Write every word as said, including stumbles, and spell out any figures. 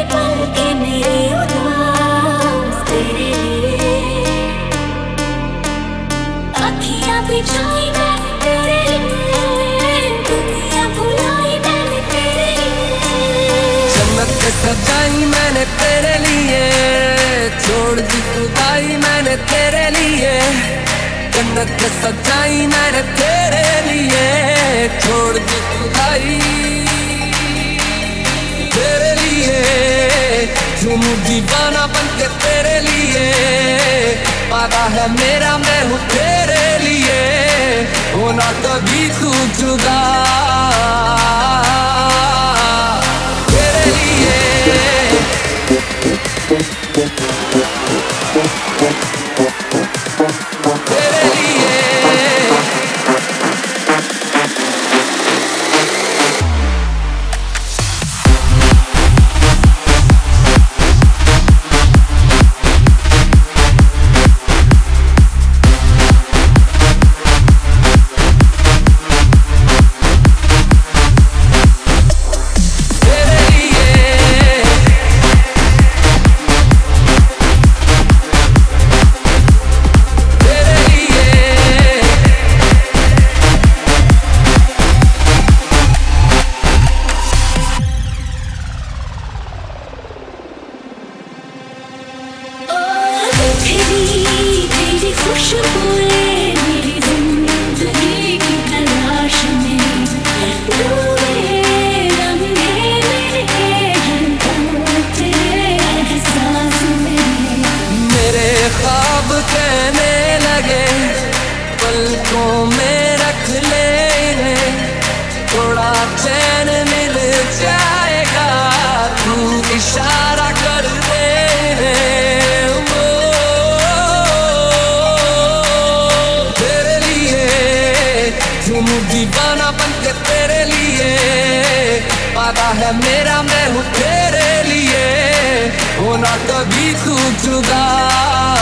पलकें मेरी उदास तेरे लिए, अखियां बिछाई मैंने तेरे लिए, दुनिया भुलाई मैंने तेरे लिए। जन्नत सजाई मैंने तेरे लिए, छोड़ दी खुदाई मैंने तेरे लिए। जन्नत सजाई मैंने तेरे लिए, छोड़ दी खुदाई तेरे लिए। झूमू दीवाना बनके तेरे लिए, वादा है मेरा मैं हूँ तेरे लिए, होना कभी तू जुदा तेरे लिए। तेरे लिए तेरी खुशबुएं मेरी जिंदगी की तलाश में, डूबे रंगे मेरे हर दम तेरे एहसास में। मेरे ख्वाब कहने लगे पलकों में रख ले, थोड़ा चैन मिल जाएगा तू इशारा कर दे। दीवाना बनके तेरे लिए, वादा है मेरा मैं हूँ तेरे लिए, होना कभी तू जुदा।